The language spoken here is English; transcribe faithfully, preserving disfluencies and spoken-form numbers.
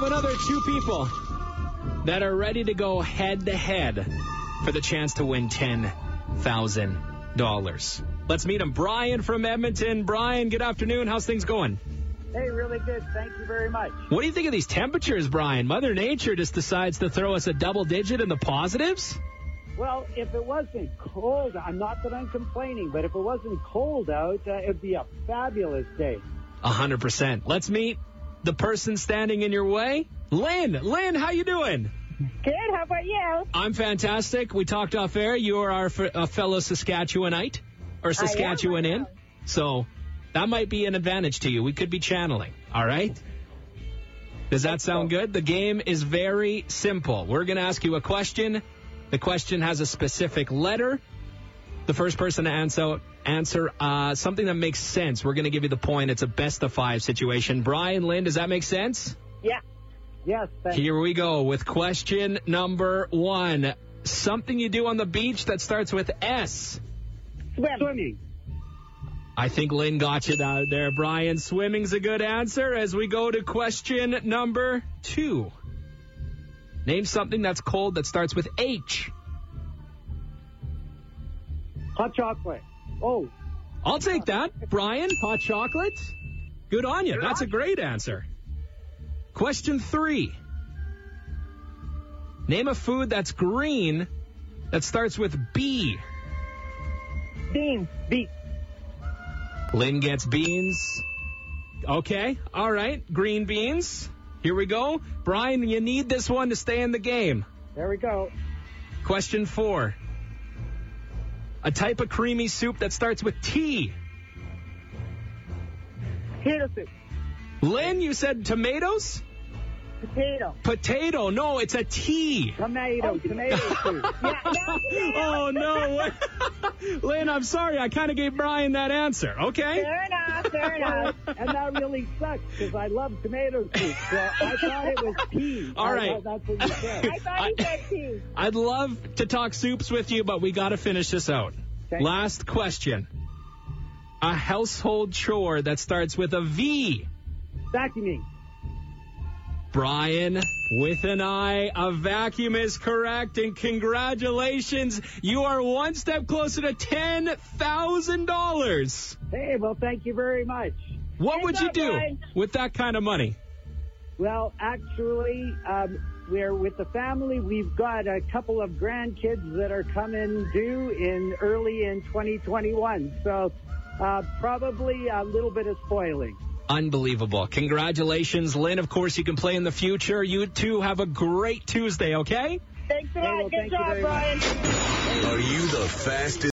another two people that are ready to go head-to-head for the chance to win ten thousand dollars. Let's meet him. Brian from Edmonton. Brian, good afternoon. How's things going? Hey, really good. Thank you very much. What do you think of these temperatures, Brian? Mother Nature just decides to throw us a double digit in the positives? Well, if it wasn't cold, I'm not that I'm complaining, but if it wasn't cold out, uh, it'd be a fabulous day. A hundred percent. Let's meet the person standing in your way. Lynn. Lynn, how you doing? Good. How about you? I'm fantastic. We talked off air. You are our f- a fellow Saskatchewanite or Saskatchewan in. So that might be an advantage to you. We could be channeling. All right? Does that sound good? The game is very simple. We're going to ask you a question. The question has a specific letter. The first person to answer, answer uh, something that makes sense. We're going to give you the point. It's a best of five situation. Brian, Lynn, does that make sense? Yeah. Yes, thank Here we go with question number one. Something you do on the beach that starts with S. Swim. Swimming. I think Lynn got you out there, Brian. Swimming's a good answer as we go to question number two. Name something that's cold that starts with H. Hot chocolate. Oh. I'll take that. Brian, hot chocolate? Good on you. That's a great answer. Question three. Name a food that's green that starts with B. Beans. Beet. Lynn gets beans. Okay. All right. Green beans. Here we go. Brian, you need this one to stay in the game. There we go. Question four. A type of creamy soup that starts with T. Potato soup. Lynn, you said tomatoes? Potato. Potato. No, it's a T. Tomato. Tomato soup. Yeah, no, Oh, no. Lynn, I'm sorry. I kind of gave Brian that answer. Okay? Fair enough. Fair enough. And that really sucks because I love tomato soup. So I thought it was pea. All I right. thought that's what you said. I thought you said cheese. I'd love to talk soups with you, but we got to finish this out. Okay. Last question. A household chore that starts with a V. Vacuuming. Brian, with an I, a vacuum is correct, and congratulations. You are one step closer to ten thousand dollars. Hey, well, thank you very much. What Thanks would you up, do Brian. with that kind of money? Well, actually, um, we're with the family. We've got a couple of grandkids that are coming due in early in twenty twenty-one. So uh, probably a little bit of spoiling. Unbelievable. Congratulations, Lynn. Of course, you can play in the future. You two have a great Tuesday, okay? Thanks a Hey, lot. well, Good thank you job, very Brian. much. Are you the fastest?